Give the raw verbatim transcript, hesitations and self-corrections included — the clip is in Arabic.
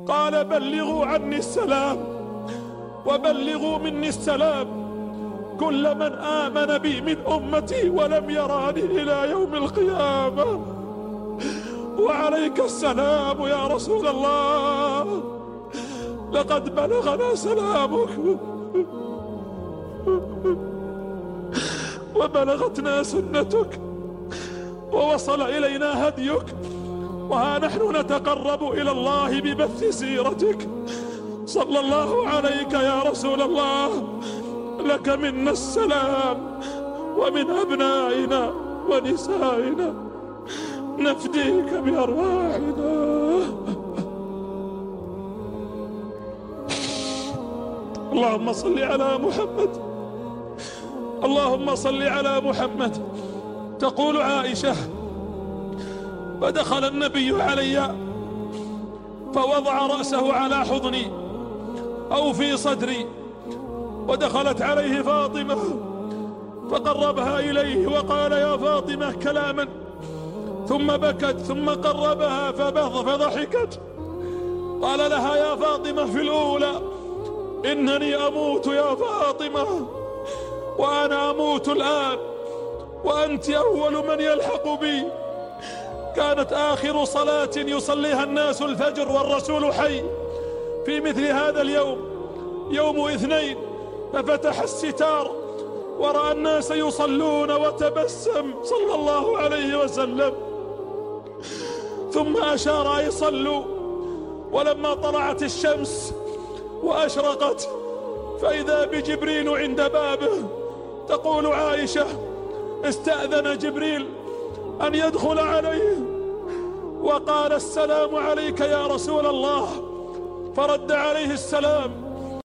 قال بلغوا عني السلام وبلغوا مني السلام كل من آمن بي من أمتي ولم يراني إلى يوم القيامة. وعليك السلام يا رسول الله، لقد بلغنا سلامك وبلغتنا سنتك ووصل إلينا هديك، وها نحن نتقرب إلى الله ببث سيرتك. صلى الله عليك يا رسول الله، لك منا السلام ومن أبنائنا ونسائنا، نفديك بأرواحنا. اللهم صل على محمد، اللهم صل على محمد. تقول عائشة: فدخل النبي علي فوضع رأسه على حضني أو في صدري، ودخلت عليه فاطمة فقربها إليه وقال: يا فاطمة كلاما، ثم بكت ثم قربها فضحكت. قال لها: يا فاطمة في الأولى إنني أموت يا فاطمة، وأنا أموت الآن وأنت أول من يلحق بي. كانت آخر صلاة يصليها الناس الفجر والرسول حي في مثل هذا اليوم، يوم اثنين، ففتح الستار ورأى الناس يصلون وتبسم صلى الله عليه وسلم، ثم أشار أي صلوا. ولما طلعت الشمس وأشرقت فإذا بجبريل عند بابه. تقول عائشة: استأذن جبريل أن يدخل عليه وقال: السلام عليك يا رسول الله، فرد عليه السلام